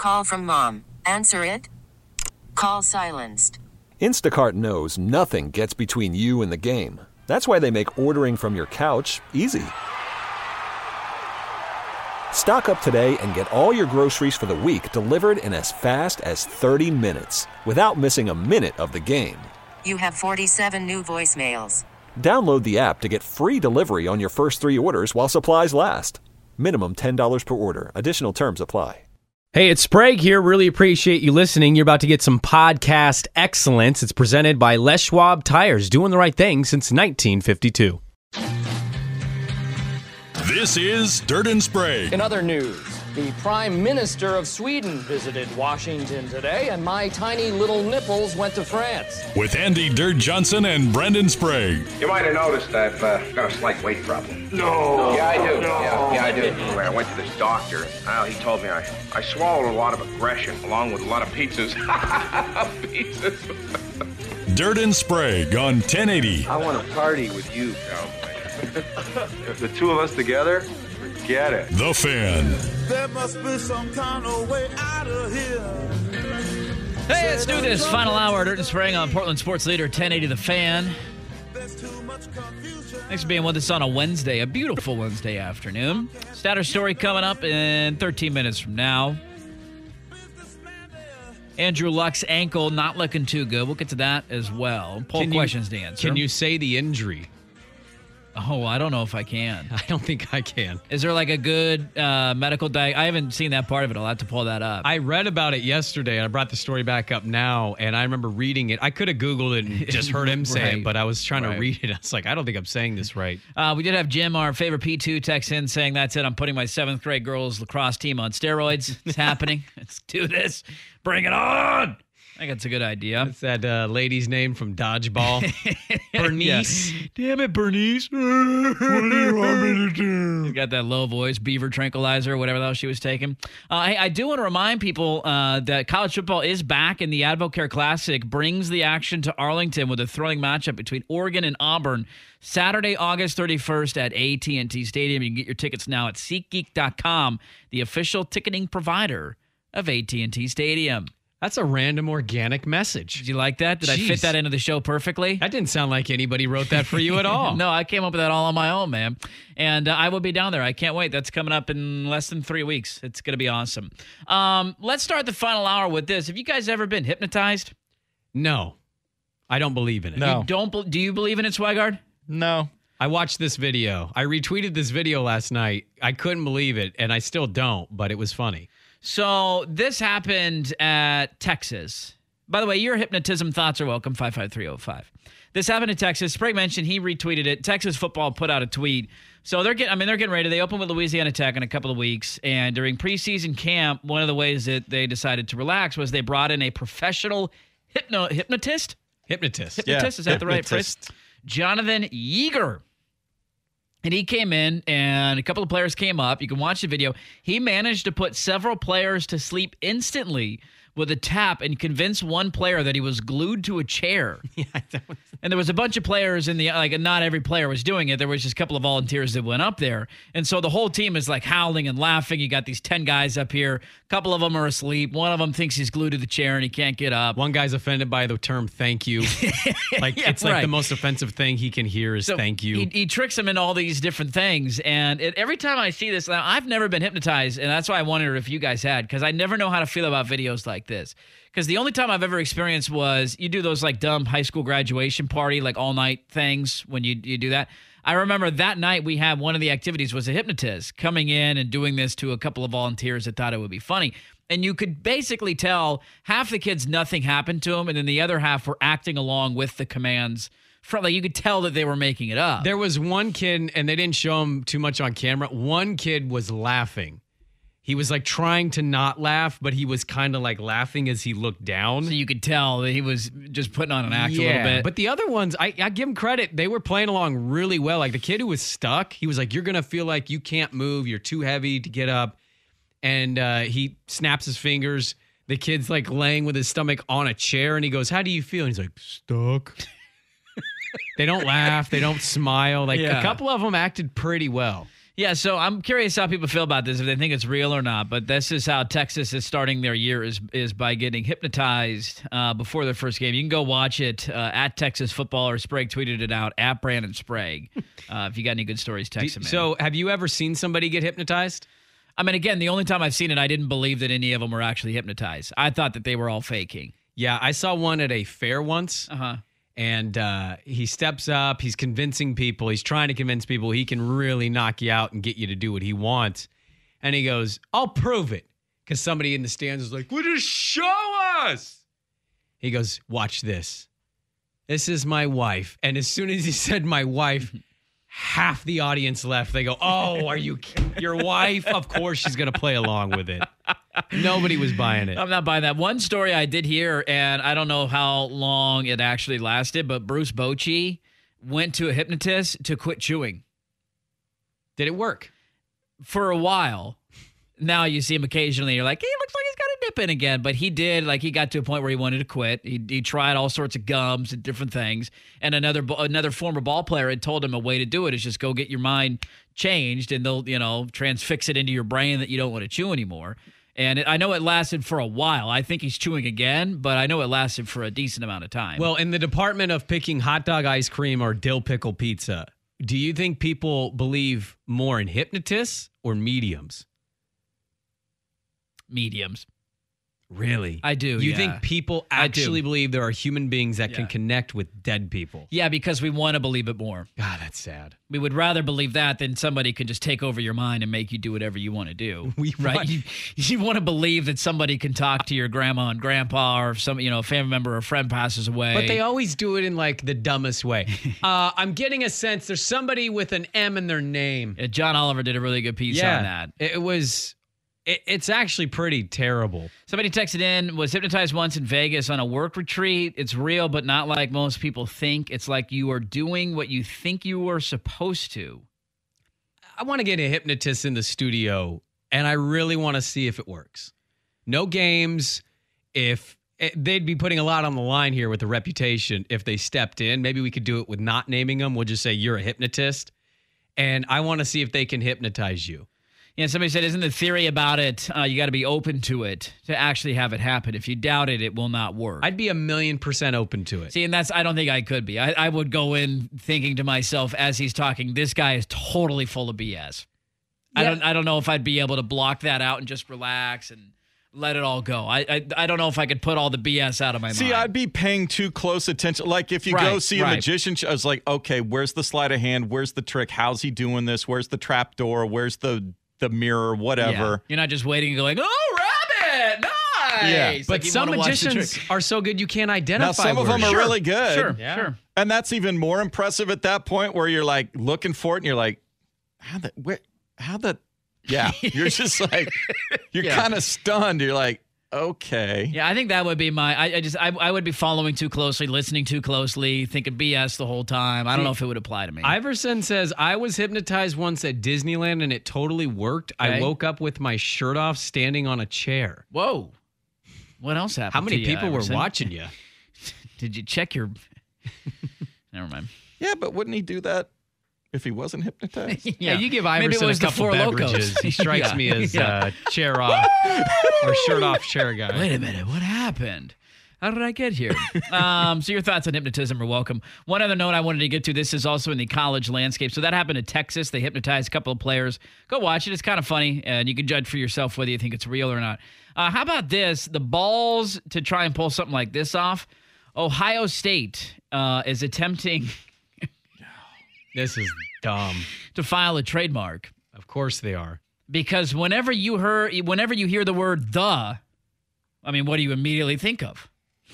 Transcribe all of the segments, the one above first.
Call from mom. Answer it. Call silenced. Instacart knows nothing gets between you and the game. That's why they make ordering from your couch easy. Stock up today and get all your groceries for the week delivered in as fast as 30 minutes without missing a minute of the game. You have 47 new voicemails. Download the app to get free delivery on your first 3 orders while supplies last. Minimum $10 per order. Additional terms apply. Hey, it's Sprague here. Really appreciate you listening. You're about to get some podcast excellence. It's presented by Les Schwab Tires, doing the right thing since 1952. This is Dirt and Sprague. In other news, the Prime Minister of Sweden visited Washington today, and my tiny little nipples went to France. With Andy Dirt Johnson and Brendan Sprague. You might have noticed I've got a slight weight problem. No. Yeah, I do. No. Yeah, I do. Anyway, I went to this doctor. He told me I swallowed a lot of aggression along with a lot of pizzas. Pizzas. Dirt and Sprague on 1080. I want to party with you, cowboy. If the two of us together, forget it. The Fan. There must be some kind of way out of here. Hey, let's do this. Final hour, Dirt and Sprague on Portland Sports Leader 1080 The Fan. Thanks for being with us on a Wednesday, a beautiful Wednesday afternoon. Statter story coming up in 13 minutes from now. Andrew Luck's ankle not looking too good. We'll get to that as well. Poll questions to answer. Can you say the injury? Oh, I don't know if I can. I don't think I can. Is there like a good medical I haven't seen that part of it. I'll have to pull that up. I read about it yesterday, and I brought the story back up now, and I remember reading it. I could have Googled it and just heard him say it, but I was trying to read it. I was like, I don't think I'm saying this right. We did have Jim, our favorite P2, text in saying, that's it, I'm putting my 7th grade girls lacrosse team on steroids. It's happening. Let's do this. Bring it on. I think that's a good idea. It's that lady's name from Dodgeball. Bernice. Yeah. Damn it, Bernice. What do you want me to do? You got that low voice, beaver tranquilizer, whatever the hell she was taking. Hey, I do want to remind people that college football is back, and the AdvoCare Classic brings the action to Arlington with a thrilling matchup between Oregon and Auburn. Saturday, August 31st at AT&T Stadium. You can get your tickets now at SeatGeek.com, the official ticketing provider of AT&T Stadium. That's a random organic message. Did you like that? Did I fit that into the show perfectly? That didn't sound like anybody wrote that for you at all. No, I came up with that all on my own, man. And I will be down there. I can't wait. That's coming up in less than 3 weeks. It's going to be awesome. Let's start the final hour with this. Have you guys ever been hypnotized? No. I don't believe in it. No. Do you believe in it, Swigard? No. I watched this video. I retweeted this video last night. I couldn't believe it, and I still don't, but it was funny. So this happened at Texas. By the way, your hypnotism thoughts are welcome, 55305. This happened in Texas. Sprague mentioned he retweeted it. Texas football put out a tweet. So they're getting ready. They open with Louisiana Tech in a couple of weeks. And during preseason camp, one of the ways that they decided to relax was they brought in a professional hypnotist. Hypnotist. Is that the right phrase? Jonathan Yeager. And he came in, and a couple of players came up. You can watch the video. He managed to put several players to sleep instantly with a tap and convince one player that he was glued to a chair. And there was a bunch of players in the, not every player was doing it. There was just a couple of volunteers that went up there. And so the whole team is howling and laughing. You got these 10 guys up here. A couple of them are asleep. One of them thinks he's glued to the chair and he can't get up. One guy's offended by the term thank you. The most offensive thing he can hear is thank you. He tricks him into all these different things. And every time I see this, now I've never been hypnotized. And that's why I wondered if you guys had, because I never know how to feel about videos like this. Because the only time I've ever experienced was you do those dumb high school graduation party, all night things when you do that. I remember that night we had one of the activities was a hypnotist coming in and doing this to a couple of volunteers that thought it would be funny. And you could basically tell half the kids, nothing happened to them. And then the other half were acting along with the commands. You could tell that they were making it up. There was one kid, and they didn't show him too much on camera. One kid was laughing. He was trying to not laugh, but he was kind of laughing as he looked down. So you could tell that he was just putting on an act a little bit. But the other ones, I give him credit. They were playing along really well. The kid who was stuck, he was you're going to feel like you can't move. You're too heavy to get up. And he snaps his fingers. The kid's laying with his stomach on a chair, and he goes, how do you feel? And he's stuck. They don't laugh. They don't smile. A couple of them acted pretty well. Yeah, so I'm curious how people feel about this, if they think it's real or not. But this is how Texas is starting their year, is by getting hypnotized before their first game. You can go watch it at Texas Football, or Sprague tweeted it out, at Brandon Sprague. If you got any good stories, text him in. So have you ever seen somebody get hypnotized? I mean, again, the only time I've seen it, I didn't believe that any of them were actually hypnotized. I thought that they were all faking. Yeah, I saw one at a fair once. Uh-huh. And he steps up. He's convincing people. He's trying to convince people he can really knock you out and get you to do what he wants. And he goes, I'll prove it. Because somebody in the stands is like, well, just show us. He goes, watch this. This is my wife. And as soon as he said my wife, half the audience left. They go, oh, are you your wife? Of course she's going to play along with it. Nobody was buying it. I'm not buying that. One story I did hear, and I don't know how long it actually lasted, but Bruce Bochy went to a hypnotist to quit chewing. Did it work? For a while. Now you see him occasionally. You're like, he looks like he's got a dip in again. But he did. Like, he got to a point where he wanted to quit. He tried all sorts of gums and different things. And another former ball player had told him a way to do it is just go get your mind changed, and they'll, transfix it into your brain that you don't want to chew anymore. And I know it lasted for a while. I think he's chewing again, but I know it lasted for a decent amount of time. Well, in the department of picking hot dog ice cream or dill pickle pizza, do you think people believe more in hypnotists or mediums? Mediums. Really? I do. You think people actually believe there are human beings that can connect with dead people? Yeah, because we want to believe it more. God, that's sad. We would rather believe that than somebody can just take over your mind and make you do whatever you want to do. Right? You want to believe that somebody can talk to your grandma and grandpa, or some, a family member or friend passes away. But they always do it in like the dumbest way. I'm getting a sense there's somebody with an M in their name. John Oliver did a really good piece on that. It's actually pretty terrible. Somebody texted in, was hypnotized once in Vegas on a work retreat. It's real, but not like most people think. It's like you are doing what you think you were supposed to. I want to get a hypnotist in the studio, and I really want to see if it works. No games. If they'd be putting a lot on the line here with the reputation if they stepped in. Maybe we could do it with not naming them. We'll just say you're a hypnotist, and I want to see if they can hypnotize you. Yeah, somebody said, isn't the theory about it, you got to be open to it to actually have it happen. If you doubt it, it will not work. I'd be 1,000,000% open to it. See, and I don't think I could be. I would go in thinking to myself as he's talking, this guy is totally full of BS. Yeah. I don't know if I'd be able to block that out and just relax and let it all go. I don't know if I could put all the BS out of my mind. See, I'd be paying too close attention. Like if you go see a magician, I was like, okay, where's the sleight of hand? Where's the trick? How's he doing this? Where's the trap door? Where's the mirror, whatever. Yeah. You're not just waiting and going, oh, rabbit, nice. Yeah. But some magicians are so good you can't identify. Now, some of them are really good. Sure. And that's even more impressive at that point where you're like looking for it and you're like, you're just like, you're kind of stunned. You're like, okay. Yeah, I think that would be I would be following too closely, listening too closely, thinking BS the whole time. I don't know if it would apply to me. Iverson says, I was hypnotized once at Disneyland and it totally worked. Okay. I woke up with my shirt off standing on a chair. Whoa. What else happened? How many people were Iverson? watching you? Did you check your... Never mind. Yeah, but wouldn't he do that if he wasn't hypnotized? Yeah, you give Iverson a couple beverages. He strikes me as chair off or shirt off chair guy. Wait a minute. What happened? How did I get here? So your thoughts on hypnotism are welcome. One other note I wanted to get to, this is also in the college landscape. So that happened in Texas. They hypnotized a couple of players. Go watch it. It's kind of funny, and you can judge for yourself whether you think it's real or not. How about this? The balls to try and pull something like this off. Ohio State is attempting... This is dumb. To file a trademark. Of course they are. Because whenever you hear the word "the," I mean, what do you immediately think of?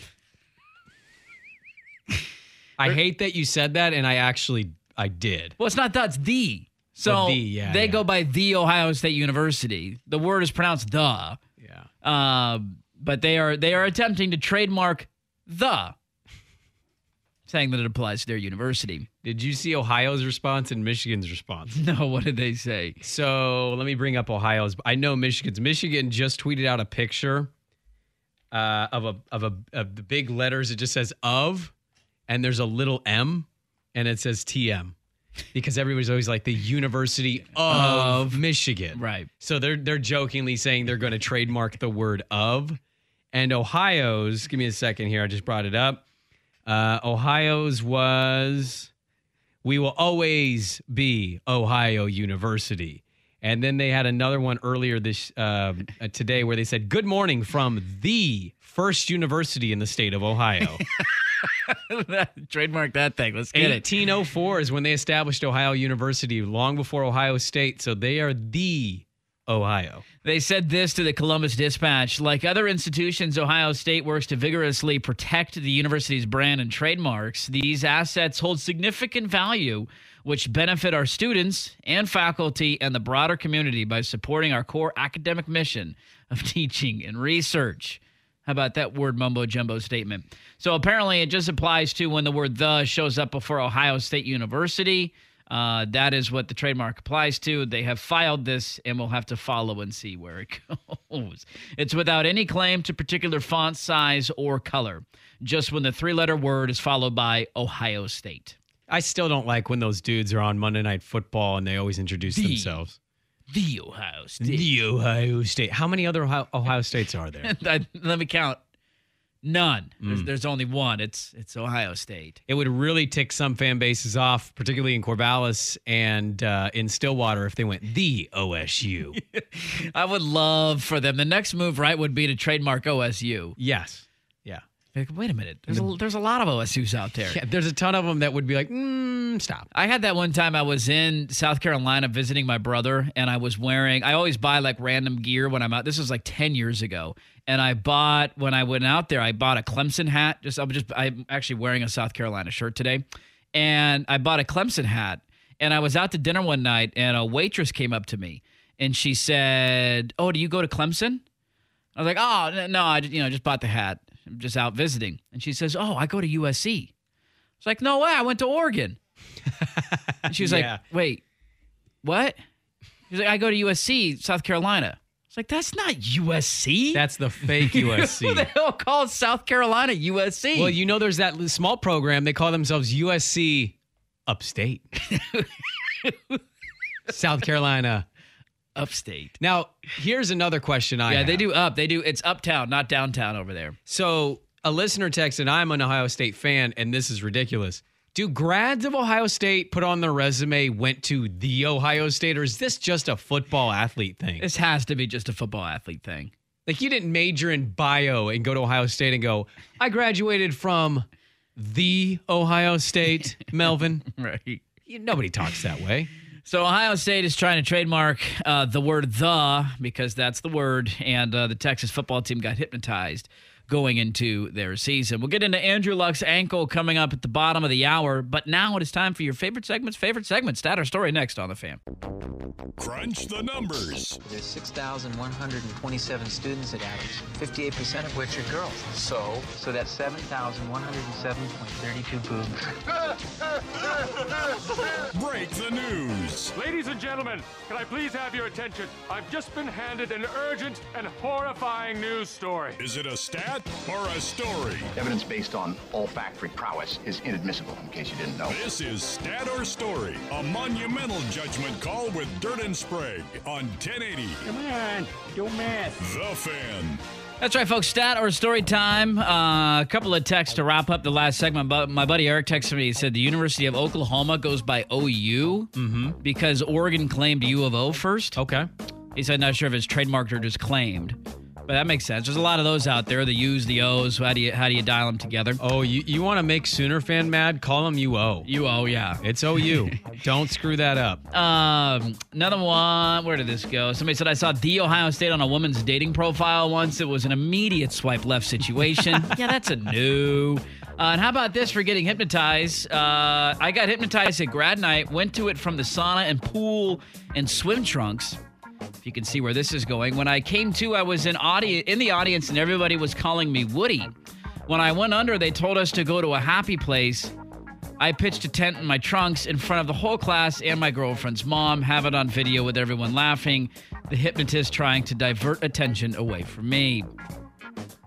I hate that you said that, and I did. Well, it's not "the," it's "the." So they go by the Ohio State University. The word is pronounced "the." Yeah. But they are attempting to trademark "the," saying that it applies to their university. Did you see Ohio's response and Michigan's response? No, what did they say? So let me bring up Ohio's. I know Michigan's. Michigan just tweeted out a picture of the big letters. It just says "of," and there's a little M, and it says TM. because everybody's always like the University of Michigan. Right. So they're jokingly saying they're going to trademark the word of. And Ohio's, give me a second here, I just brought it up. Ohio's was, we will always be Ohio University. And then they had another one earlier this today where they said, good morning from the first university in the state of Ohio. Trademark that thing. Let's get 1804 is when they established Ohio University, long before Ohio State. So they are the Ohio. They said this to the Columbus Dispatch. Like other institutions, Ohio State works to vigorously protect the university's brand and trademarks. These assets hold significant value, which benefit our students and faculty and the broader community by supporting our core academic mission of teaching and research. How about that word mumbo-jumbo statement? So apparently it just applies to when the word the shows up before Ohio State University. That is what the trademark applies to. They have filed this, and we'll have to follow and see where it goes. It's without any claim to particular font size or color, just when the three-letter word is followed by Ohio State. I still don't like when those dudes are on Monday Night Football and they always introduce themselves. The Ohio State. The Ohio State. How many other Ohio States are there? Let me count. None. There's only one. It's Ohio State. It would really tick some fan bases off, particularly in Corvallis and in Stillwater, if they went the OSU. I would love for them. The next move, right, would be to trademark OSU. Yes. Yeah. Like, wait a minute. There's a lot of OSUs out there. Yeah, there's a ton of them that would be like, stop. I had that one time I was in South Carolina visiting my brother, and I always buy like random gear when I'm out. This was like 10 years ago. And when I went out there, I bought a Clemson hat. I'm actually wearing a South Carolina shirt today. And I bought a Clemson hat. And I was out to dinner one night, and a waitress came up to me, and she said, "Oh, do you go to Clemson?" I was like, "Oh, no, I just bought the hat. I'm just out visiting." And she says, "Oh, I go to USC." It's like, "No way, I went to Oregon." And she was like, "Wait, what?" She's like, "I go to USC, South Carolina." It's like, that's not USC. That's the fake USC. Who the hell calls South Carolina USC? Well, there's that small program. They call themselves USC Upstate. South Carolina Upstate. Now, here's another question I have. They do up. It's uptown, not downtown over there. So a listener texted, I'm an Ohio State fan, and this is ridiculous. Do grads of Ohio State put on their resume, went to the Ohio State, or is this just a football athlete thing? This has to be just a football athlete thing. Like, you didn't major in bio and go to Ohio State and go, I graduated from the Ohio State, Melvin. Right. Nobody talks that way. So Ohio State is trying to trademark the word the, because that's the word, and the Texas football team got hypnotized going into their season. We'll get into Andrew Luck's ankle coming up at the bottom of the hour, but now it is time for your favorite segment, Stat or Story, next on The Fan. Crunch the numbers. There's 6,127 students at Adams, 58% of which are girls. So that's 7,107.32 boobs. Break the news. Ladies and gentlemen, can I please have your attention? I've just been handed an urgent and horrifying news story. Is it a stat or a story? Evidence based on olfactory prowess is inadmissible, in case you didn't know. This is Stat or Story, a monumental judgment call with Dirt and Sprague on 1080. Come on, don't mess. The Fan. That's right, folks. Stat or Story time. A couple of texts to wrap up the last segment. But my buddy Eric texted me. He said the University of Oklahoma goes by OU because Oregon claimed U of O first. Okay. He said not sure if it's trademarked or just claimed. But that makes sense. There's a lot of those out there, the U's, the O's. How do you dial them together? Oh, you want to make Sooner fan mad? Call them UO. UO, yeah. It's OU. Don't screw that up. Another one. Where did this go? Somebody said, I saw the Ohio State on a woman's dating profile once. It was an immediate swipe left situation. Yeah, that's a no. And how about this for getting hypnotized? I got hypnotized at grad night, went to it from the sauna and pool and swim trunks. If you can see where this is going. When I came to, I was in the audience and everybody was calling me Woody. When I went under, they told us to go to a happy place. I pitched a tent in my trunks in front of the whole class and my girlfriend's mom, have it on video with everyone laughing, the hypnotist trying to divert attention away from me.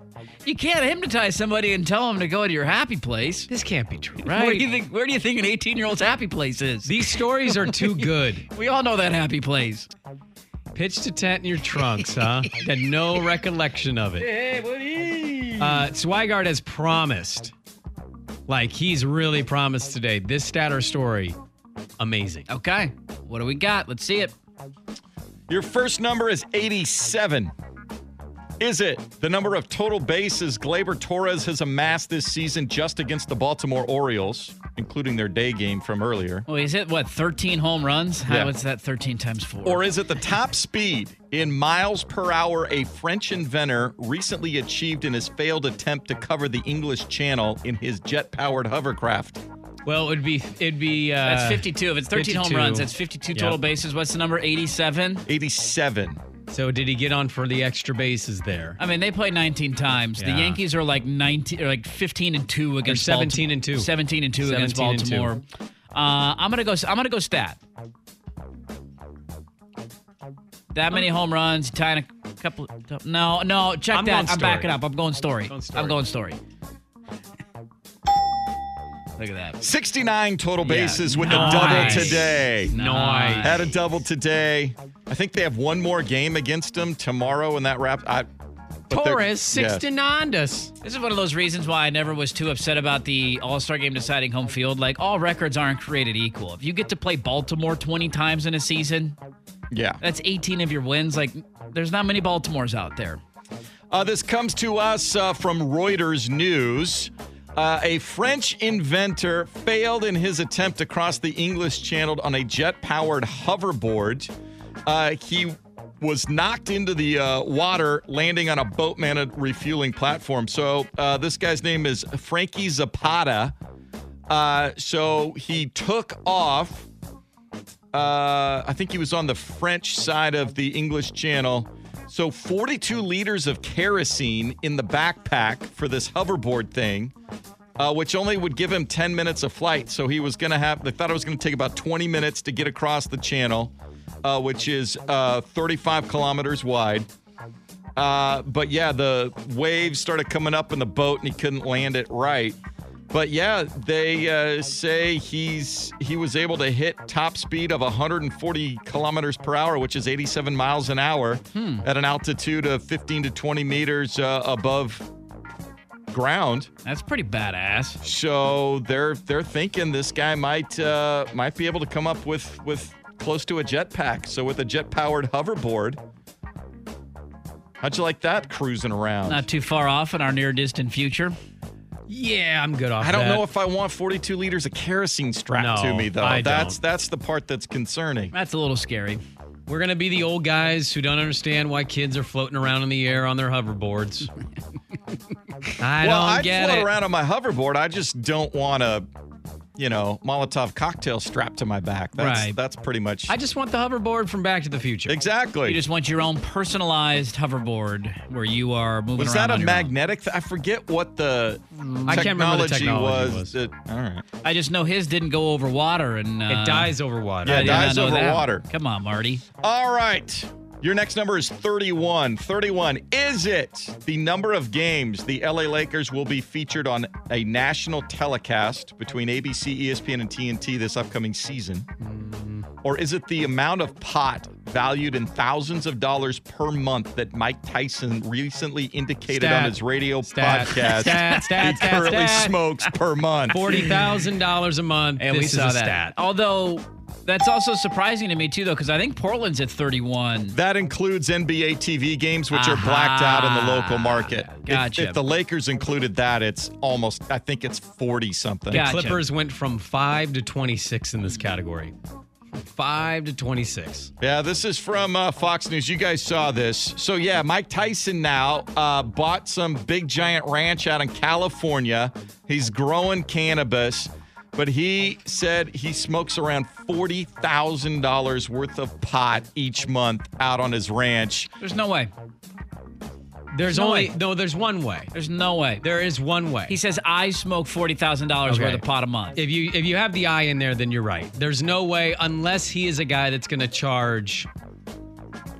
You can't hypnotize somebody and tell them to go to your happy place. This can't be true, Right? right? Where do you think an 18-year-old's happy place is? These stories are too good. We all know that happy place. Pitched a tent in your trunks, huh? Had no recollection of it. Hey, buddy. Swigart has promised. Like, he's really promised today. This stat or story, amazing. Okay. What do we got? Let's see it. Your first number is 87. Is it the number of total bases Gleyber Torres has amassed this season just against the Baltimore Orioles, including their day game from earlier? Well, he's hit, 13 home runs? Yeah. What's that 13 times 4? Or is it the top speed in miles per hour a French inventor recently achieved in his failed attempt to cover the English Channel in his jet-powered hovercraft? Well, it'd be that's 52. If it's 13 home 52. runs, that's 52 total bases. What's the number? 87? 87. So did he get on for the extra bases there? I mean, they play 19 times. Yeah. The Yankees are like 15-2 against 17-2. 17-2 against Baltimore. I'm gonna go stat. That many home runs, tying a couple. No, check that. I'm backing up. I'm going story. I'm going story. Look at that. 69 total bases with a double today. Nice. Had a double today. I think they have one more game against them tomorrow, and that wrap. Torres 69 us. This is one of those reasons why I never was too upset about the All-Star game deciding home field. Like, all records aren't created equal. If you get to play Baltimore 20 times in a season, that's 18 of your wins. Like, there's not many Baltimores out there. This comes to us from Reuters News. A French inventor failed in his attempt to cross the English Channel on a jet-powered hoverboard. He was knocked into the water, landing on a boat-mounted refueling platform. So this guy's name is Frankie Zapata. So he took off. I think he was on the French side of the English Channel. So 42 liters of kerosene in the backpack for this hoverboard thing, which only would give him 10 minutes of flight. So he was going to they thought it was going to take about 20 minutes to get across the channel, which is 35 kilometers wide. But yeah, the waves started coming up in the boat and he couldn't land it right. But yeah, they say he was able to hit top speed of 140 kilometers per hour, which is 87 miles an hour at an altitude of 15 to 20 meters above ground. That's pretty badass. So they're thinking this guy might be able to come up with close to a jetpack. So with a jet-powered hoverboard. How'd you like that cruising around? Not too far off in our near-distant future. Yeah, I'm good off I don't know if I want 42 liters of kerosene strapped to me, though. That's the part that's concerning. That's a little scary. We're going to be the old guys who don't understand why kids are floating around in the air on their hoverboards. I'd float around on my hoverboard. I just don't want a, Molotov cocktail strapped to my back. That's pretty much. I just want the hoverboard from Back to the Future. Exactly. You just want your own personalized hoverboard where you are moving around. Was that a magnetic? I forget what the I can't remember the technology was. All right. I just know his didn't go over water, and it dies over water. Yeah, it dies over water. Come on, Marty. All right. Your next number is 31. 31. Is it the number of games the LA Lakers will be featured on a national telecast between ABC, ESPN, and TNT this upcoming season? Or is it the amount of pot valued in thousands of dollars per month that Mike Tyson recently indicated on his radio podcast he currently smokes per month? $40,000 a month. And we saw that. Stat. Although that's also surprising to me, too, though, because I think Portland's at 31. That includes NBA TV games, which are blacked out in the local market. Gotcha. If the Lakers included that, it's almost, I think it's 40-something. The Clippers went from 5 to 26 in this category. 5 to 26. Yeah, this is from Fox News. You guys saw this. So, yeah, Mike Tyson now bought some big giant ranch out in California. He's growing cannabis. But he said he smokes around $40,000 worth of pot each month out on his ranch. There's no way. There's one way. There's no way. There is one way. He says, I smoke $40,000 worth of pot a month. If you have the I in there, then you're right. There's no way unless he is a guy that's going to charge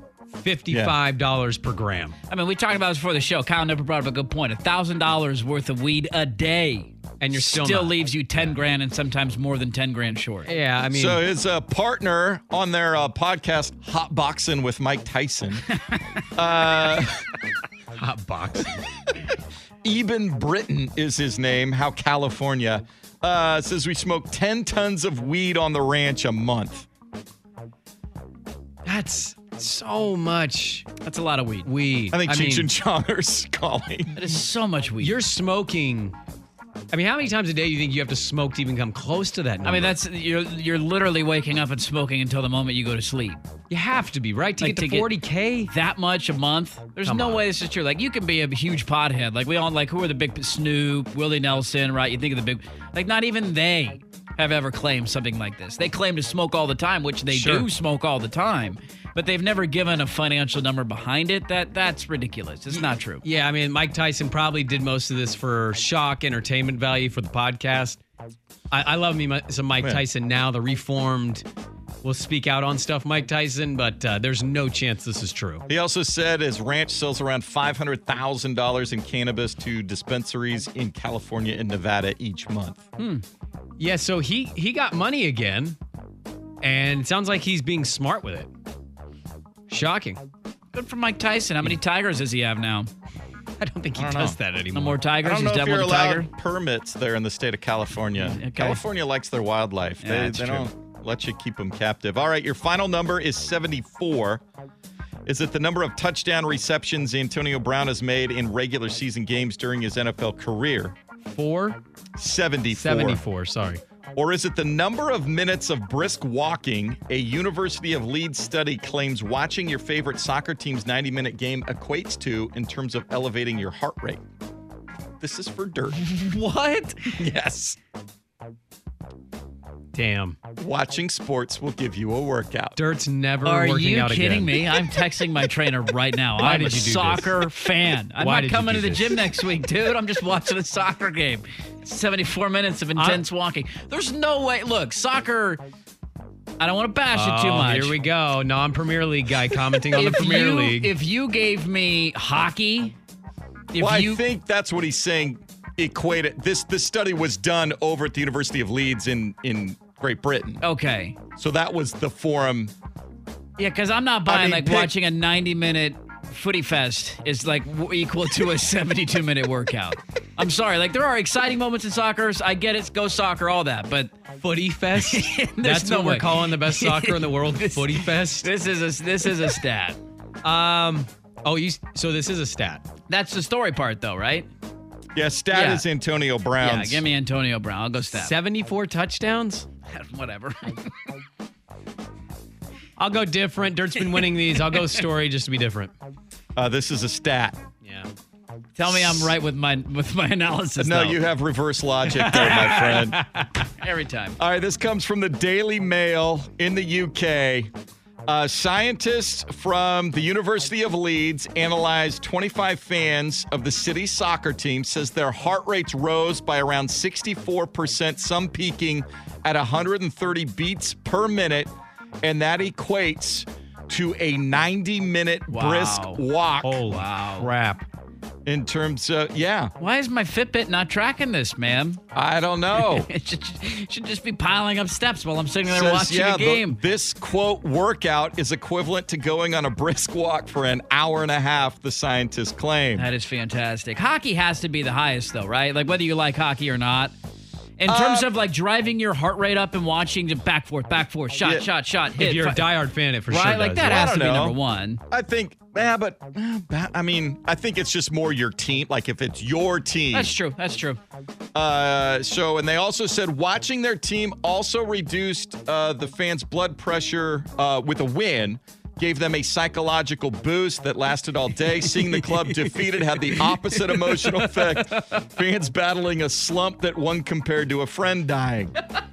$55 per gram. I mean, we talked about this before the show. Kyle never brought up a good point. $1,000 worth of weed a day. And you're still leaves you 10 grand and sometimes more than 10 grand short. Yeah, I mean. So his partner on their podcast, Hot Boxing with Mike Tyson. Hot Boxing. Eben Britton is his name. How California. Says we smoke 10 tons of weed on the ranch a month. That's so much. That's a lot of weed. I think Cheech and Chong are calling. That is so much weed. You're smoking. I mean, how many times a day do you think you have to smoke to even come close to that number? I mean, you're literally waking up and smoking until the moment you go to sleep. You have to be, right? To get to 40K? That much a month? There's no way this is true. Like, you can be a huge pothead. Like, we all, like, who are the big Snoop, Willie Nelson, right? You think of the big, like, not even they have ever claimed something like this. They claim to smoke all the time, which they do smoke all the time, but they've never given a financial number behind it. That's ridiculous. It's not true. Yeah, I mean, Mike Tyson probably did most of this for shock entertainment value for the podcast. I love me some Mike Tyson now, the reformed will speak out on stuff, Mike Tyson, but there's no chance this is true. He also said his ranch sells around $500,000 in cannabis to dispensaries in California and Nevada each month. Yeah, so he got money again, and it sounds like he's being smart with it. Shocking. Good for Mike Tyson. How many tigers does he have now? I don't think he does that anymore. No more tigers? I don't know He's if done you're with the tiger? allowed permits there in the state of California. Okay. California likes their wildlife. Yeah, They don't let you keep them captive. All right, your final number is 74. Is it the number of touchdown receptions Antonio Brown has made in regular season games during his NFL career? 74. 74, sorry. Or is it the number of minutes of brisk walking a University of Leeds study claims watching your favorite soccer team's 90-minute game equates to in terms of elevating your heart rate? This is for Dirt. What? Yes. Damn. Watching sports will give you a workout. Dirt's never Are working you out again. kidding me? I'm texting my trainer right now. Why I'm did a you do soccer this? fan. I'm Why not did you coming do to the this? gym next week, dude. I'm just watching a soccer game. 74 minutes of intense walking. There's no way. Look, soccer, I don't want to bash it too much. Here we go. Non-Premier League guy commenting on the Premier League. If you gave me hockey, I think that's what he's saying. Equated. This study was done over at the University of Leeds in Great Britain. Okay. So that was the forum. Yeah, because I'm not buying watching a 90-minute footy fest is like equal to a 72-minute workout. I'm sorry. Like, there are exciting moments in soccer. I get it. Go soccer, all that. But Footy Fest? That's no what way. we're calling the best soccer in the world, Footy Fest? This is a stat. So this is a stat. That's the story part, though, right? Yeah, stat is Antonio Brown. Yeah, give me Antonio Brown. I'll go stat. 74 touchdowns? Whatever. I'll go different. Dirt's been winning these. I'll go story just to be different. This is a stat. Yeah. Tell me I'm right with my analysis. No, though. you have reverse logic there, my friend. Every time. All right, this comes from the Daily Mail in the UK. Scientists from the University of Leeds analyzed 25 fans of the city's soccer team, says their heart rates rose by around 64%, some peaking at 130 beats per minute, and that equates to a 90-minute brisk walk. Holy crap. In terms of, Why is my Fitbit not tracking this, man? I don't know. It should just be piling up steps while I'm sitting there watching a game. This, quote, workout is equivalent to going on a brisk walk for an hour and a half, the scientists claim. That is fantastic. Hockey has to be the highest, though, right? Like, whether you like hockey or not. In terms of, like, driving your heart rate up and watching the back, forth, shot, hit. If you're a diehard fan, it for sure Right? Like, does. that Well, I has to don't be know. number one. I think, I think it's just more your team. Like, if it's your team. That's true. And they also said watching their team also reduced the fans' blood pressure with a win, gave them a psychological boost that lasted all day. Seeing the club defeated had the opposite emotional effect. Fans battling a slump that one compared to a friend dying.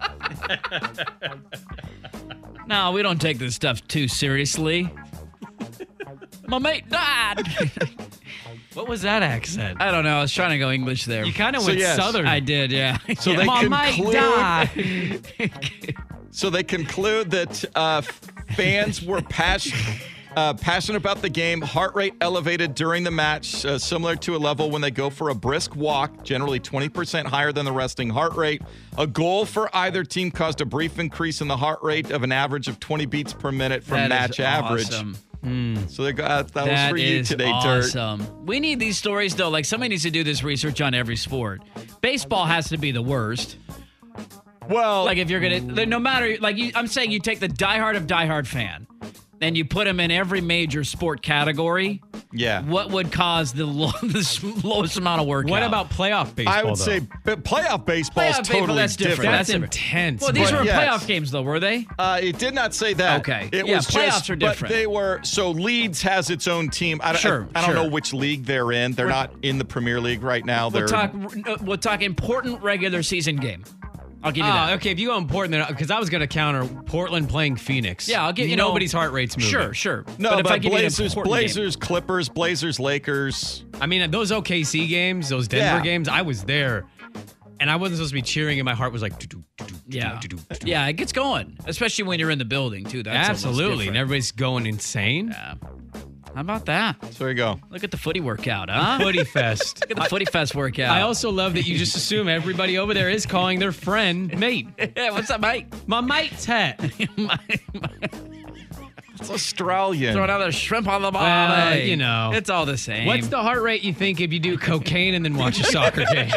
No, we don't take this stuff too seriously. My mate died. What was that accent? I don't know. I was trying to go English there. You kind of went Southern. I did, yeah. So Yeah. they My mate died. So they conclude that fans were Passionate about the game. Heart rate elevated during the match, similar to a level when they go for a brisk walk, generally 20% higher than the resting heart rate. A goal for either team caused a brief increase in the heart rate of an average of 20 beats per minute from match average. Awesome. So that was for you today, awesome. Dirt. We need these stories, though. Like, somebody needs to do this research on every sport. Baseball has to be the worst. Well, like, if you're going to, no matter, like, I'm saying you take the diehard fan and you put them in every major sport category. Yeah. What would cause the lowest amount of workout? What about playoff baseball? I would say playoff baseball is totally that's different. That's intense. Well, these were playoff games, though, were they? It did not say that. Okay. It yeah, was playoffs just, are different. But they were, so Leeds has its own team. I don't know which league they're in. They're not in the Premier League right now. We'll talk important regular season game. I'll give you that. Okay, if you go important, then because I was going to counter Portland playing Phoenix. Yeah, I'll give you nobody's heart rate's moving. Sure. No, but if I give Blazers, you an Blazers, Clippers, Blazers, Lakers. I mean, those OKC games, those Denver games, I was there, and I wasn't supposed to be cheering, and my heart was like, yeah, it gets going, especially when you're in the building too. That's absolutely, and everybody's going insane. Yeah. How about that? So there you go. Look at the footy workout, huh? Footy fest. Look at the footy fest workout. I also love that you just assume everybody over there is calling their friend mate. Yeah, what's up, mate? My mate's hat. It's Australian. Throw another shrimp on the bottom. You know. It's all the same. What's the heart rate you think if you do cocaine and then watch a soccer game?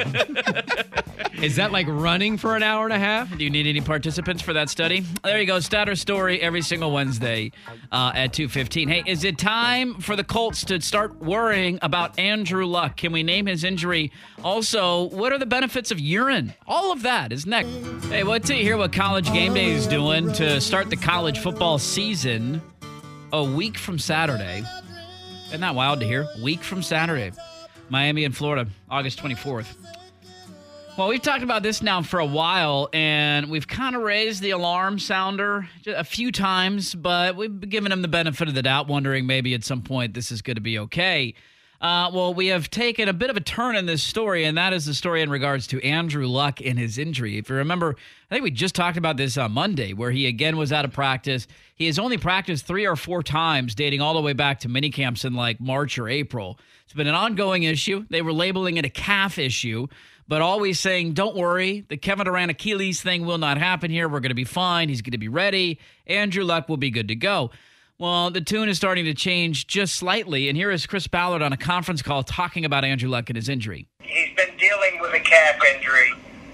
Is that like running for an hour and a half? Do you need any participants for that study? There you go. Stat or story every single Wednesday at 2:15. Hey, is it time for the Colts to start worrying about Andrew Luck? Can we name his injury? Also, what are the benefits of urine? All of that is next. Hey, wait till you hear what College Game Day is doing to start the college football season a week from Saturday. Isn't that wild to hear? Week from Saturday. Miami and Florida, August 24th. Well, we've talked about this now for a while, and we've kind of raised the alarm sounder a few times, but we've given them the benefit of the doubt, wondering maybe at some point this is going to be okay. Well, we have taken a bit of a turn in this story, and that is the story in regards to Andrew Luck and his injury. If you remember, I think we just talked about this on Monday, where he again was out of practice. He has only practiced 3 or 4 times, dating all the way back to minicamps in like March or April. It's been an ongoing issue. They were labeling it a calf issue, but always saying, don't worry, the Kevin Durant Achilles thing will not happen here. We're going to be fine. He's going to be ready. Andrew Luck will be good to go. Well, the tune is starting to change just slightly, and here is Chris Ballard on a conference call talking about Andrew Luck and his injury. He's been dealing with a calf injury,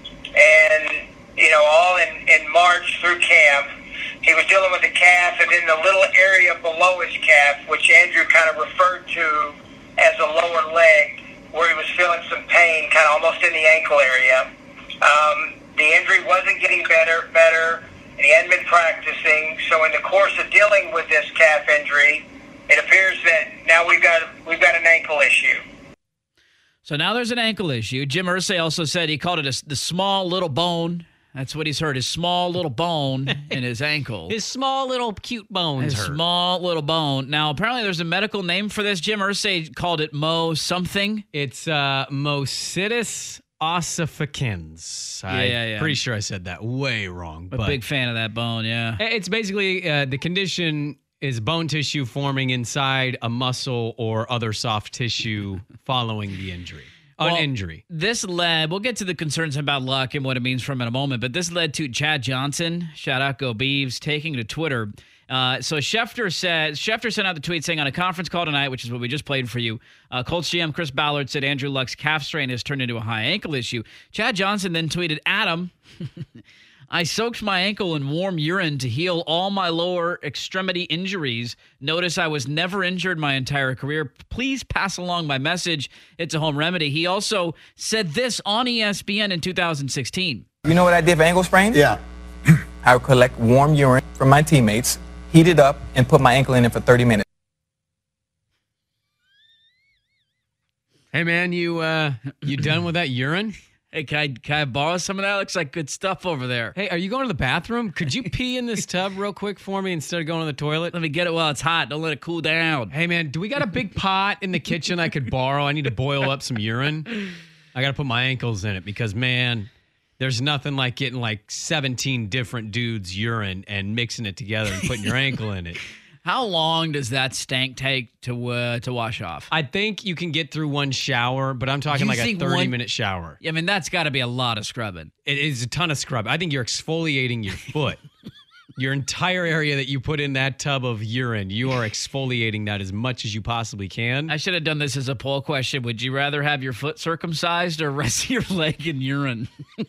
and, all in March through camp, he was dealing with a calf, and in the little area below his calf, which Andrew kind of referred to as a lower leg, where he was feeling some pain, kind of almost in the ankle area. The injury wasn't getting better, and he hadn't been practicing. So in the course of dealing with this calf injury, it appears that now we've got an ankle issue. So now there's an ankle issue. Jim Irsay also said he called it the small little bone. That's what he's heard, his small little bone in his ankle. His small little cute bones hurt. Small little bone. Now, apparently there's a medical name for this. Jim Irsay called it Mo something. It's Mocetus ossificans. Yeah. Pretty sure I said that way wrong. But big fan of that bone, yeah. It's basically the condition is bone tissue forming inside a muscle or other soft tissue following the injury. An injury. This led, we'll get to the concerns about Luck and what it means for him in a moment, but this led to Chad Johnson, shout out Go Beavs, taking to Twitter. So Schefter sent out the tweet saying on a conference call tonight, which is what we just played for you, Colts GM Chris Ballard said Andrew Luck's calf strain has turned into a high ankle issue. Chad Johnson then tweeted, Adam, I soaked my ankle in warm urine to heal all my lower extremity injuries. Notice I was never injured my entire career. Please pass along my message. It's a home remedy. He also said this on ESPN in 2016. You know what I did for ankle sprains? Yeah. I would collect warm urine from my teammates, heat it up, and put my ankle in it for 30 minutes. Hey, man, you done with that urine? Hey, can I borrow some of that? Looks like good stuff over there. Hey, are you going to the bathroom? Could you pee in this tub real quick for me instead of going to the toilet? Let me get it while it's hot. Don't let it cool down. Hey, man, do we got a big pot in the kitchen I could borrow? I need to boil up some urine. I got to put my ankles in it because, man, there's nothing like getting like 17 different dudes' urine and mixing it together and putting your ankle in it. How long does that stank take to wash off? I think you can get through one shower, but I'm talking like a 30-minute shower. I mean, that's got to be a lot of scrubbing. It is a ton of scrubbing. I think you're exfoliating your foot. Your entire area that you put in that tub of urine, you are exfoliating that as much as you possibly can. I should have done this as a poll question. Would you rather have your foot circumcised or rest your leg in urine?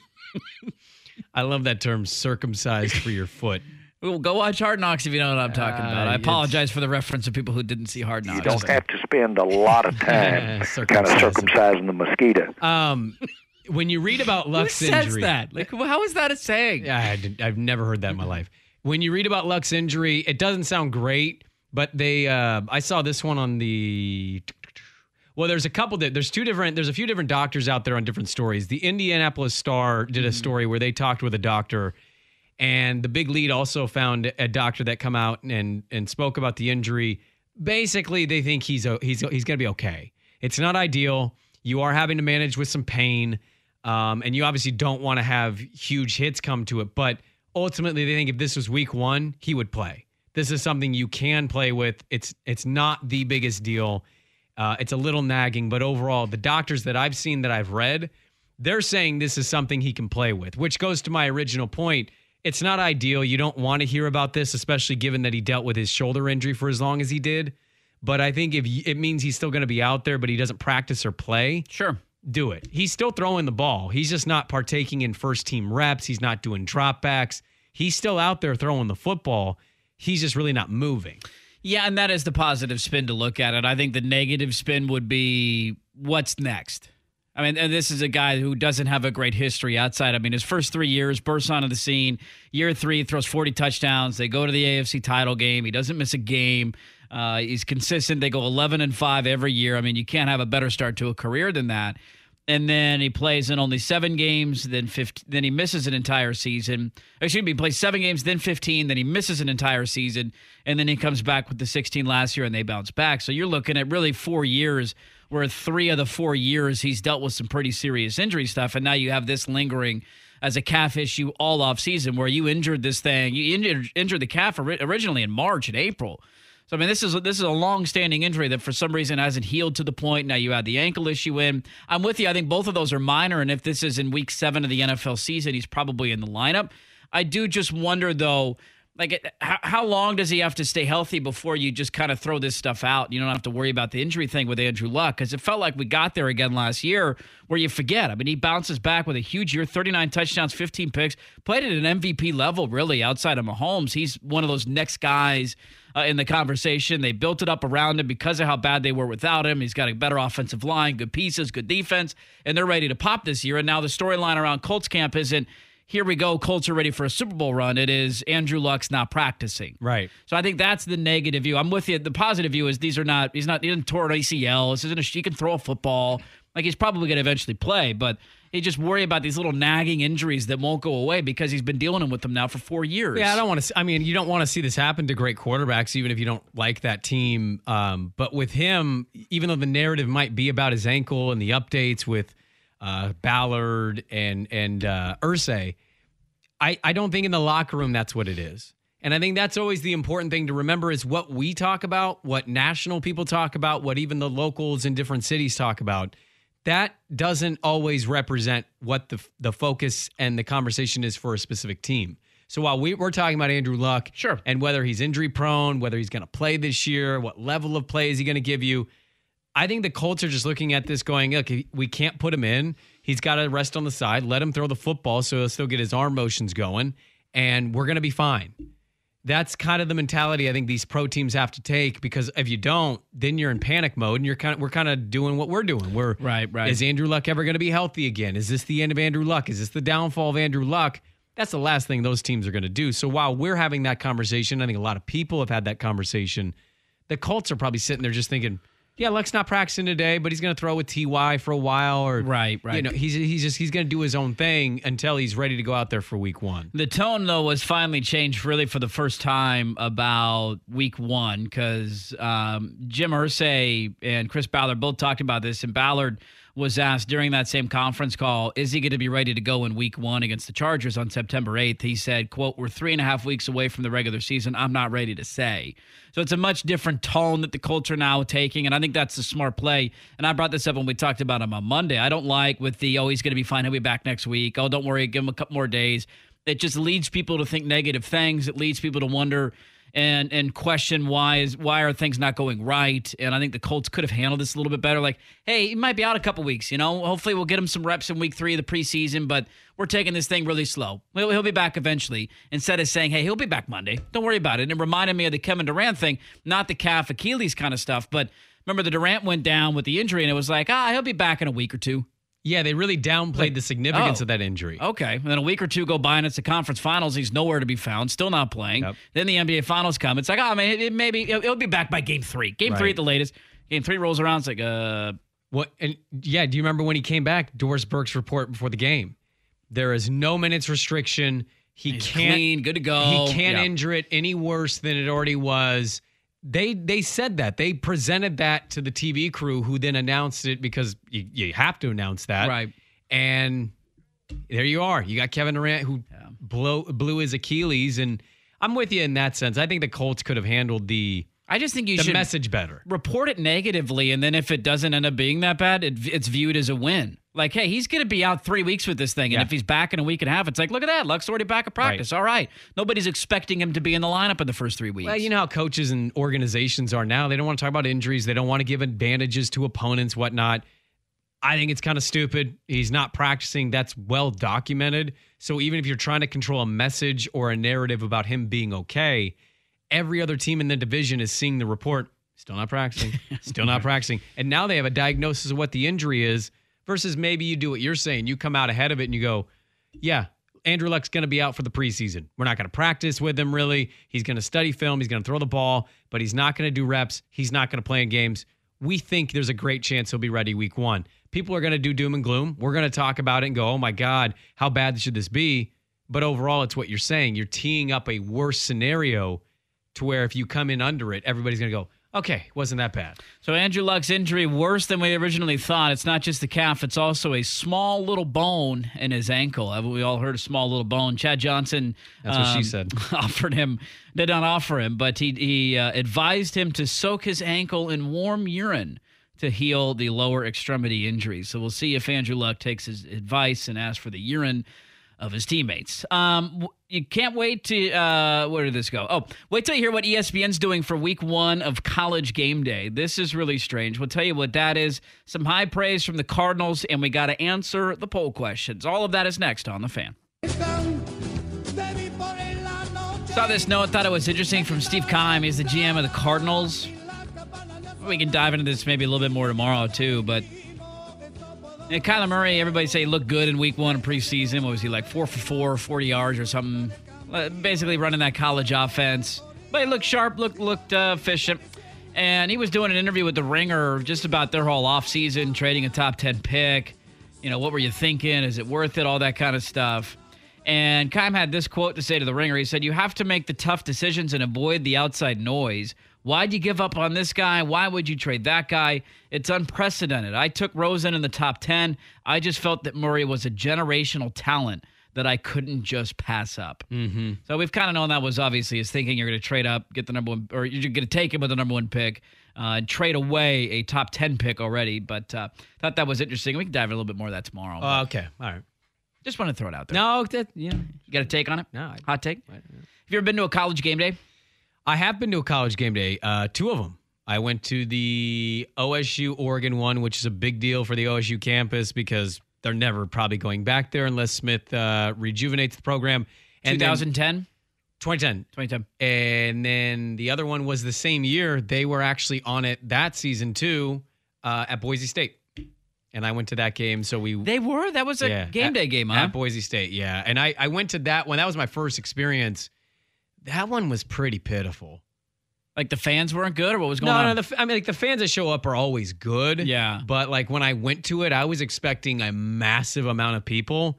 I love that term, circumcised for your foot. Well, go watch Hard Knocks if you know what I'm talking about. I apologize for the reference to people who didn't see Hard Knocks. You don't have to spend a lot of time kind of circumcising the mosquito. When you read about Luck's injury... Who says that? Like, how is that a saying? I've never heard that in my life. When you read about Luck's injury, it doesn't sound great, but I saw this one on the... Well, there's a few different doctors out there on different stories. The Indianapolis Star did a story where they talked with a doctor, and the Big Lead also found a doctor that come out and spoke about the injury. Basically, they think he's going to be okay. It's not ideal. You are having to manage with some pain, and you obviously don't want to have huge hits come to it, but ultimately, they think if this was week 1, he would play. This is something you can play with. It's not the biggest deal. It's a little nagging, but overall, the doctors that I've seen that I've read, they're saying this is something he can play with, which goes to my original point. It's not ideal. You don't want to hear about this, especially given that he dealt with his shoulder injury for as long as he did. But I think if it means he's still going to be out there, but he doesn't practice or play, sure, do it. He's still throwing the ball. He's just not partaking in first-team reps. He's not doing dropbacks. He's still out there throwing the football. He's just really not moving. Yeah, and that is the positive spin to look at it. I think the negative spin would be what's next. I mean, and this is a guy who doesn't have a great history outside. I mean, his first 3 years, bursts onto the scene. Year 3, throws 40 touchdowns. They go to the AFC title game. He doesn't miss a game. He's consistent. They go 11-5 every year. I mean, you can't have a better start to a career than that. And then he plays in only 7 games, then he misses an entire season. Excuse me, he plays 7 games, then 15, then he misses an entire season, and then he comes back with the 16 last year, and they bounce back. So you're looking at really 4 years, where 3 of the 4 years he's dealt with some pretty serious injury stuff, and now you have this lingering as a calf issue all off season, where you injured this thing. You injured the calf originally in March and April. So, I mean, this is a long-standing injury that for some reason hasn't healed to the point. Now you add the ankle issue in. I'm with you. I think both of those are minor, and if this is in week 7 of the NFL season, he's probably in the lineup. I do just wonder, though, like, how long does he have to stay healthy before you just kind of throw this stuff out? You don't have to worry about the injury thing with Andrew Luck, because it felt like we got there again last year where you forget. I mean, he bounces back with a huge year, 39 touchdowns, 15 picks, played at an MVP level, really, outside of Mahomes. He's one of those next guys in the conversation. They built it up around him because of how bad they were without him. He's got a better offensive line, good pieces, good defense, and they're ready to pop this year. And now the storyline around Colts camp isn't, here we go, Colts are ready for a Super Bowl run. It is Andrew Luck's not practicing. Right. So I think that's the negative view. I'm with you. The positive view is he didn't tore an ACL. He can throw a football. Like, he's probably going to eventually play, but you just worry about these little nagging injuries that won't go away because he's been dealing with them now for 4 years. Yeah, you don't want to see this happen to great quarterbacks, even if you don't like that team. But with him, even though the narrative might be about his ankle and the updates with Ballard and Irsay, I don't think in the locker room that's what it is. And I think that's always the important thing to remember is what we talk about, what national people talk about, what even the locals in different cities talk about. That doesn't always represent what the focus and the conversation is for a specific team. So while we're talking about Andrew Luck, sure, and whether he's injury prone, whether he's going to play this year, what level of play is he going to give you, I think the Colts are just looking at this going, look, we can't put him in. He's got to rest on the side. Let him throw the football so he'll still get his arm motions going, and we're going to be fine. That's kind of the mentality I think these pro teams have to take, because if you don't, then you're in panic mode, and we're kind of doing what we're doing. Right. Is Andrew Luck ever going to be healthy again? Is this the end of Andrew Luck? Is this the downfall of Andrew Luck? That's the last thing those teams are going to do. So while we're having that conversation, I think a lot of people have had that conversation. The Colts are probably sitting there just thinking, yeah, Luck's not practicing today, but he's going to throw with Ty for a while, or right. You know, he's going to do his own thing until he's ready to go out there for week 1. The tone though was finally changed really for the first time about week 1 because Jim Irsay and Chris Ballard both talked about this, and Ballard was asked during that same conference call, is he going to be ready to go in week 1 against the Chargers on September 8th? He said, quote, we're 3.5 weeks away from the regular season. I'm not ready to say. So it's a much different tone that the Colts are now taking, and I think that's a smart play. And I brought this up when we talked about him on Monday. I don't like with the, he's going to be fine, he'll be back next week. Oh, don't worry, give him a couple more days. It just leads people to think negative things. It leads people to wonder and question why are things not going right. And I think the Colts could have handled this a little bit better. Like, hey, he might be out a couple weeks, hopefully we'll get him some reps in week 3 of the preseason, but we're taking this thing really slow. He'll be back eventually, instead of saying, hey, he'll be back Monday, don't worry about it. And it reminded me of the Kevin Durant thing, not the calf Achilles kind of stuff, but remember the Durant went down with the injury and it was like, he'll be back in a week or 2. Yeah, they really downplayed the significance of that injury. Okay. And then a week or 2 go by and it's the conference finals. He's nowhere to be found, still not playing. Yep. Then the NBA finals come. It's like, maybe he'll be back by game 3. Game 3 at the latest. Game 3 rolls around. It's like, what? And yeah, do you remember when he came back? Doris Burke's report before the game. There is no minutes restriction. He's clean, good to go. He can't injure it any worse than it already was. They said that. They presented that to the TV crew, who then announced it because you have to announce that. Right. And there you are. You got Kevin Durant who blew his Achilles. And I'm with you in that sense. I think the Colts could have handled the message better. Report it negatively, and then if it doesn't end up being that bad, it's viewed as a win. Like, hey, he's going to be out 3 weeks with this thing, and if he's back in a week and a half, it's like, look at that, Luck's already back at practice. Right. All right. Nobody's expecting him to be in the lineup in the first 3 weeks. Well, you know how coaches and organizations are now. They don't want to talk about injuries. They don't want to give advantages to opponents, whatnot. I think it's kind of stupid. He's not practicing. That's well documented. So even if you're trying to control a message or a narrative about him being okay, every other team in the division is seeing the report, still not practicing, still not practicing. And now they have a diagnosis of what the injury is versus maybe you do what you're saying. You come out ahead of it and you go, yeah, Andrew Luck's going to be out for the preseason. We're not going to practice with him really. He's going to study film. He's going to throw the ball, but he's not going to do reps. He's not going to play in games. We think there's a great chance he'll be ready week 1. People are going to do doom and gloom. We're going to talk about it and go, oh my God, how bad should this be? But overall, it's what you're saying. You're teeing up a worse scenario to where if you come in under it, everybody's going to go, okay, wasn't that bad. So Andrew Luck's injury, worse than we originally thought. It's not just the calf, it's also a small little bone in his ankle. We all heard a small little bone. Chad Johnson, that's what she said, did not offer him, but he advised him to soak his ankle in warm urine to heal the lower extremity injury. So we'll see if Andrew Luck takes his advice and asks for the urine of his teammates. You can't wait to, where did this go? Oh, wait till you hear what ESPN's doing for week 1 of College Game Day. This is really strange. We'll tell you what that is. Some high praise from the Cardinals, and we got to answer the poll questions. All of that is next on The Fan. Saw this note, thought it was interesting from Steve Keim. He's the GM of the Cardinals. We can dive into this maybe a little bit more tomorrow too, but Kyler Murray, everybody say he looked good in week 1 of preseason. What was he, like 4 for 4, 40 yards or something? Basically running that college offense. But he looked sharp, looked efficient. And he was doing an interview with The Ringer just about their whole offseason, trading a top 10 pick. What were you thinking? Is it worth it? All that kind of stuff. And Keim had this quote to say to The Ringer. He said, you have to make the tough decisions and avoid the outside noise. Why'd you give up on this guy? Why would you trade that guy? It's unprecedented. I took Rosen in the top 10. I just felt that Murray was a generational talent that I couldn't just pass up. Mm-hmm. So we've kind of known that was obviously his thinking. You're going to trade up, get the number 1, or you're going to take him with the number 1 pick, and trade away a top 10 pick already. But thought that was interesting. We can dive in a little bit more of that tomorrow. Okay. All right. Just want to throw it out there. No, You got a take on it? No. Hot take? Have you ever been to a College Game Day? I have been to a College Game Day, 2 of them. I went to the OSU Oregon one, which is a big deal for the OSU campus because they're never probably going back there unless Smith rejuvenates the program. And 2010? 2010. And then the other one was the same year. They were actually on it that season too at Boise State. And I went to that game. So They were? That was a game day game, huh? At Boise State, yeah. And I went to that one. That was my first experience. That one was pretty pitiful. Like the fans weren't good, or what was going on? No. I mean, like the fans that show up are always good. Yeah. But like when I went to it, I was expecting a massive amount of people.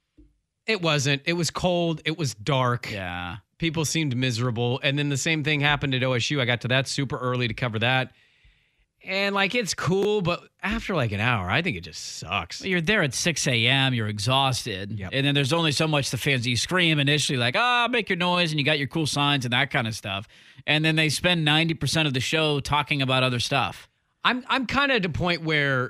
It wasn't. It was cold. It was dark. Yeah. People seemed miserable. And then the same thing happened at OSU. I got to that super early to cover that. And like it's cool, but after like an hour, I think it just sucks. You're there at 6 a.m., you're exhausted. Yep. And then there's only so much the fans, you scream initially like, make your noise, and you got your cool signs and that kind of stuff. And then they spend 90% of the show talking about other stuff. I'm kind of at a point where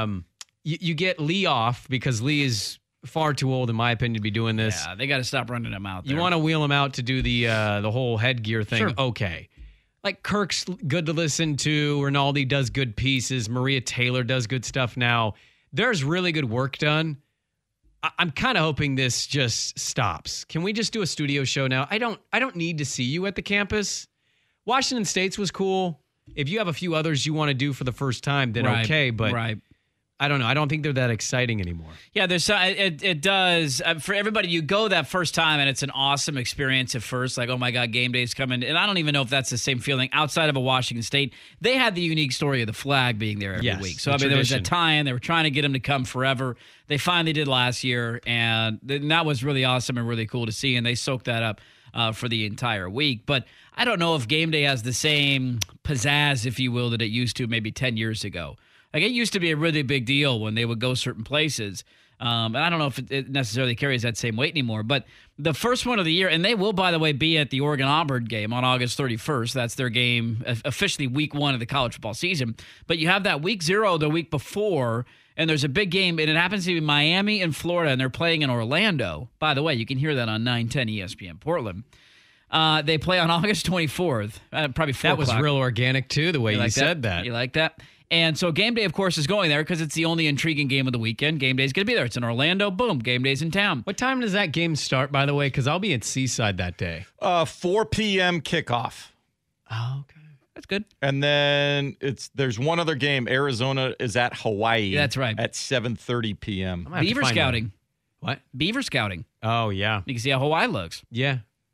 you get Lee off because Lee is far too old, in my opinion, to be doing this. Yeah, they got to stop running him out there. You want to wheel him out to do the whole headgear thing. Sure. Okay. Like Kirk's good to listen to. Rinaldi does good pieces. Maria Taylor does good stuff now. There's really good work done. I'm kind of hoping this just stops. Can we just do a studio show now? I don't need to see you at the campus. Washington State's was cool. If you have a few others you want to do for the first time, then okay. But I don't know. I don't think they're that exciting anymore. Yeah, it does. For everybody, you go that first time, and it's an awesome experience at first. Like, oh, my God, game day's coming. And I don't even know if that's the same feeling outside of a Washington State. They had the unique story of the flag being there every week. So, I mean, there was a tie-in. They were trying to get them to come forever. They finally did last year, and that was really awesome and really cool to see, and they soaked that up for the entire week. But I don't know if game day has the same pizzazz, if you will, that it used to maybe 10 years ago. Like, it used to be a really big deal when they would go certain places. And I don't know if it necessarily carries that same weight anymore. But the first one of the year, and they will, by the way, be at the Oregon-Auburn game on August 31st. That's their game, officially week 1 of the college football season. But you have that week 0 the week before, and there's a big game, and it happens to be Miami and Florida, and they're playing in Orlando. By the way, you can hear that on 910 ESPN Portland. They play on August 24th, probably 4 That was o'clock. real organic, too, the way you said that. You like that? And so game day, of course, is going there because it's the only intriguing game of the weekend. Game day is going to be there. It's in Orlando. Boom. Game day's in town. What time does that game start, by the way? Because I'll be at Seaside that day. 4 p.m. kickoff. Oh, okay. That's good. And then there's one other game. Arizona is at Hawaii. That's right. At 7:30 p.m. Beaver scouting. What? Beaver scouting. Oh, yeah. You can see how Hawaii looks. Yeah.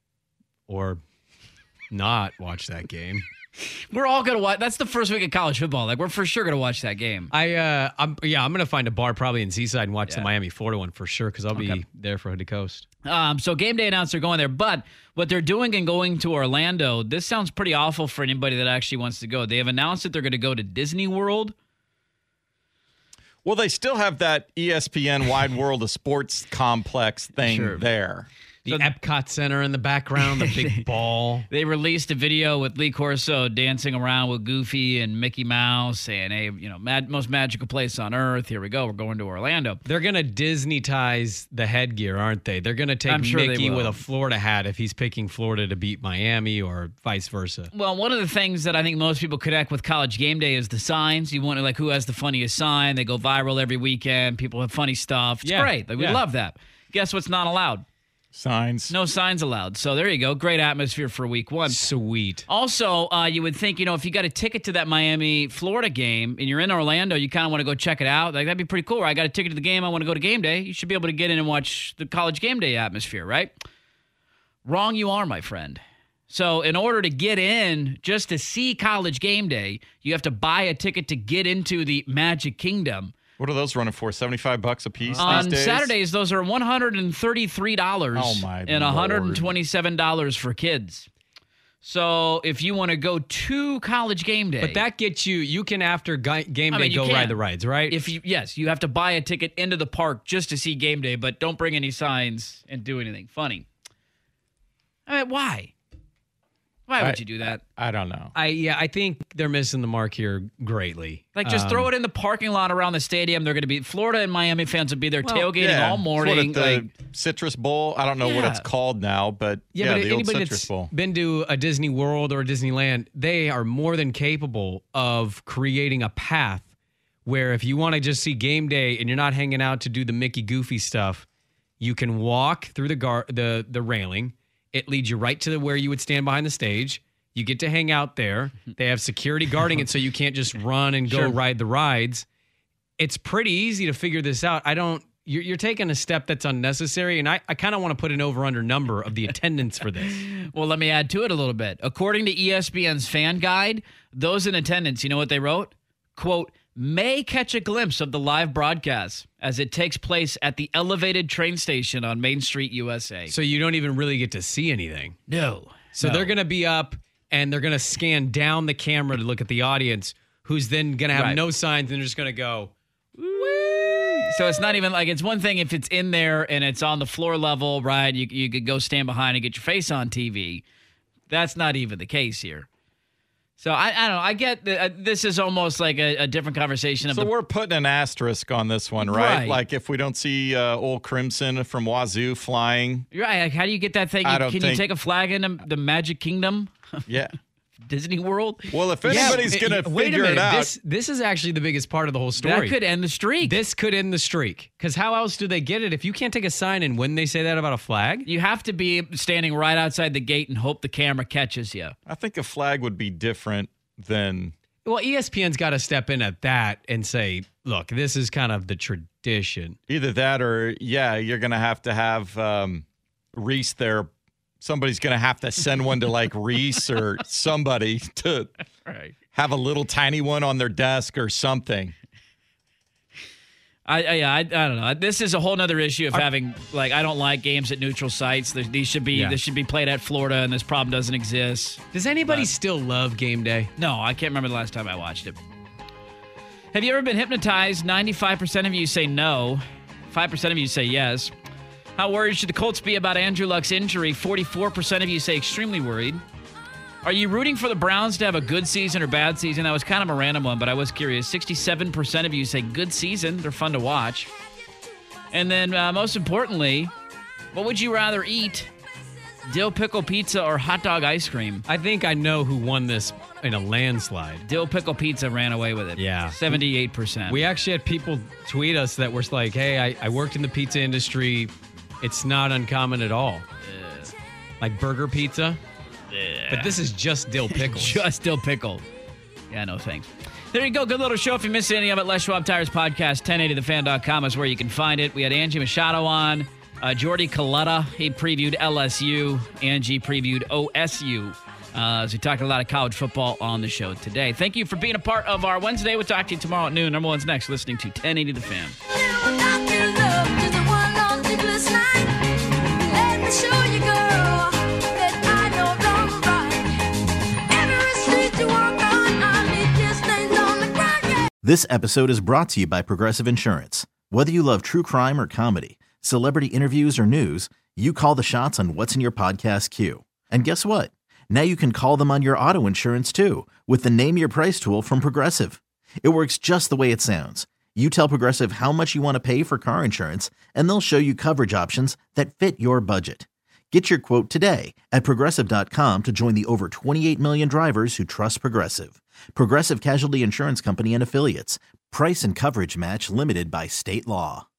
Or not watch that game. We're all going to watch. That's the first week of college football. Like, we're for sure going to watch that game. I'm going to find a bar probably in Seaside and watch the Miami-Florida one for sure because I'll be there for Hood to Coast. So game day announced they're going there. But what they're doing and going to Orlando, this sounds pretty awful for anybody that actually wants to go. They have announced that they're going to go to Disney World. Well, they still have that ESPN Wide World of Sports complex thing there. The Epcot Center in the background, the big ball. They released a video with Lee Corso dancing around with Goofy and Mickey Mouse saying, hey, most magical place on earth. Here we go. We're going to Orlando. They're going to Disney-tize the headgear, aren't they? They're going to take Mickey with a Florida hat if he's picking Florida to beat Miami or vice versa. Well, one of the things that I think most people connect with college game day is the signs. You want to, like, who has the funniest sign? They go viral every weekend. People have funny stuff. It's great. Like, we love that. Guess what's not allowed? Signs. No signs allowed. So there you go. Great atmosphere for week 1. Sweet. Also, you would think, if you got a ticket to that Miami-Florida game and you're in Orlando, you kind of want to go check it out. Like, that'd be pretty cool. I got a ticket to the game. I want to go to game day. You should be able to get in and watch the college game day atmosphere, right? Wrong you are, my friend. So in order to get in just to see college game day, you have to buy a ticket to get into the Magic Kingdom. What are those running for? $75 a piece On these days? Saturdays, those are $133 and $127 for kids. So if you want to go to college game day. But that gets you can after game day go ride the rides, right? Yes, you have to buy a ticket into the park just to see game day, but don't bring any signs and do anything funny. I mean, why? Why would you do that? I don't know. I think they're missing the mark here greatly. Like, just throw it in the parking lot around the stadium. They're going to be Florida and Miami fans will be there tailgating all morning. The Citrus Bowl. I don't know what it's called now, but but the old Citrus that's Bowl. Been to a Disney World or a Disneyland, they are more than capable of creating a path where if you want to just see game day and you're not hanging out to do the Mickey Goofy stuff, you can walk through the railing. It leads you right to where you would stand behind the stage. You get to hang out there. They have security guarding it so you can't just run and go ride the rides. It's pretty easy to figure this out. I don't you're taking a step that's unnecessary. And I kind of want to put an over-under number of the attendance for this. Well, let me add to it a little bit. According to ESPN's fan guide, those in attendance, you know what they wrote? Quote, may catch a glimpse of the live broadcast as it takes place at the elevated train station on Main Street, USA. So you don't even really get to see anything. No. So they're going to be up and they're going to scan down the camera to look at the audience, who's then going to have no signs and they're just going to go, woo. So it's not even like, it's one thing if it's in there and it's on the floor level, right? You could go stand behind and get your face on TV. That's not even the case here. So I don't know. I get this is almost like a different conversation. So we're putting an asterisk on this one, right? Like if we don't see old Crimson from Wazoo flying. Right. Like how do you get that thing? Can you take a flag in the Magic Kingdom? Yeah. Disney World? Well, if anybody's going to figure it out. This is actually the biggest part of the whole story. That could end the streak. This could end the streak. Because how else do they get it if you can't take a sign in when they say that about a flag? You have to be standing right outside the gate and hope the camera catches you. I think a flag would be different than... Well, ESPN's got to step in at that and say, look, this is kind of the tradition. Either that or, you're going to have Reese there. Somebody's going to have to send one to like Reese or somebody to have a little tiny one on their desk or something. I don't know. This is a whole nother issue of having like I don't like games at neutral sites. This should be played at Florida, and this problem doesn't exist. Does anybody still love game day? No, I can't remember the last time I watched it. Have you ever been hypnotized? 95% of you say no. 5% of you say yes. How worried should the Colts be about Andrew Luck's injury? 44% of you say extremely worried. Are you rooting for the Browns to have a good season or bad season? That was kind of a random one, but I was curious. 67% of you say good season. They're fun to watch. And then most importantly, what would you rather eat? Dill pickle pizza or hot dog ice cream? I think I know who won this in a landslide. Dill pickle pizza ran away with it. Yeah. 78%. We actually had people tweet us that were like, hey, I worked in the pizza industry. It's not uncommon at all. Like burger pizza. But this is just dill pickles. Just dill pickle. Yeah, no thanks. There you go. Good little show. If you missed any of it, Les Schwab Tires Podcast, 1080thefan.com is where you can find it. We had Angie Machado on. Jordy Coletta, he previewed LSU. Angie previewed OSU. As we talked a lot of college football on the show today. Thank you for being a part of our Wednesday. We'll talk to you tomorrow at noon. Number one's next, listening to 1080 The Fan. This episode is brought to you by Progressive Insurance. Whether you love true crime or comedy, celebrity interviews or news, you call the shots on what's in your podcast queue. And guess what? Now you can call them on your auto insurance too with the Name Your Price tool from Progressive. It works just the way it sounds. You tell Progressive how much you want to pay for car insurance, and they'll show you coverage options that fit your budget. Get your quote today at Progressive.com to join the over 28 million drivers who trust Progressive. Progressive Casualty Insurance Company and Affiliates. Price and coverage match limited by state law.